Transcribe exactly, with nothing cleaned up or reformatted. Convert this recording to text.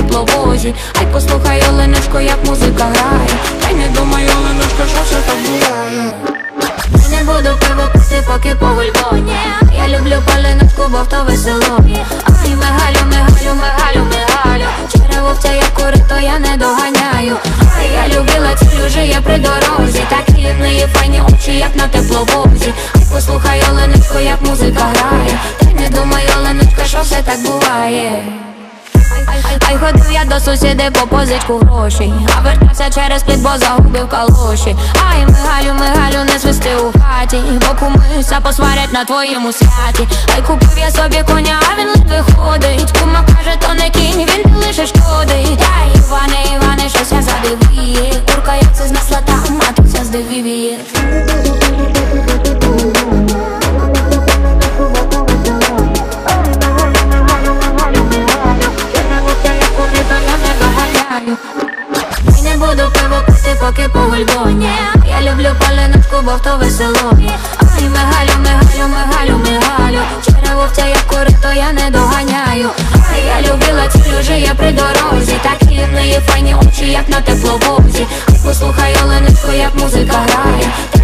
тепловозі. Ай, послухай, оленичко, як музика грає. Та й не думай, оленичко, що все так буває. Не буду пиво пити, поки по гульбоні. Я люблю паленичку, бо в то весело. Ай, мигалю, мигалю, мигалю, мигалю. Черево в це я курю, то я не доганяю. Ай, я любила цілю, жиє при дорозі. Такі в неї файні очі, як на тепловозі. Ай, послухай, оленичко, як музика грає. Та й не думай, оленичко, що все так буває. Ай, ходив я до сусіди по позичку грошей, а вертався через плід, бо загубив калоші. Ай, мигалю, мигалю, не свисти у хаті, бо кумися посварять на твоєму святі. Ай, купив я собі коня, а він ледве ходить. Кума каже, то не кінь, він лише шкодить. Ай, Іване, Іване, щось я задивіє. Курка як це знесла там, а тут ся здивіє. Не буду пиво пити, поки по гульбоні. Я люблю паленичку, бо в то весело. Ай, мигалю, мигалю, мигалю, мигалю. Черево в це я курю, то я не доганяю. Ай, я любила цілю, жиє при дорозі. Такі в неї файні очі, як на тепловозі. Послухай, оленичко, як музика грає.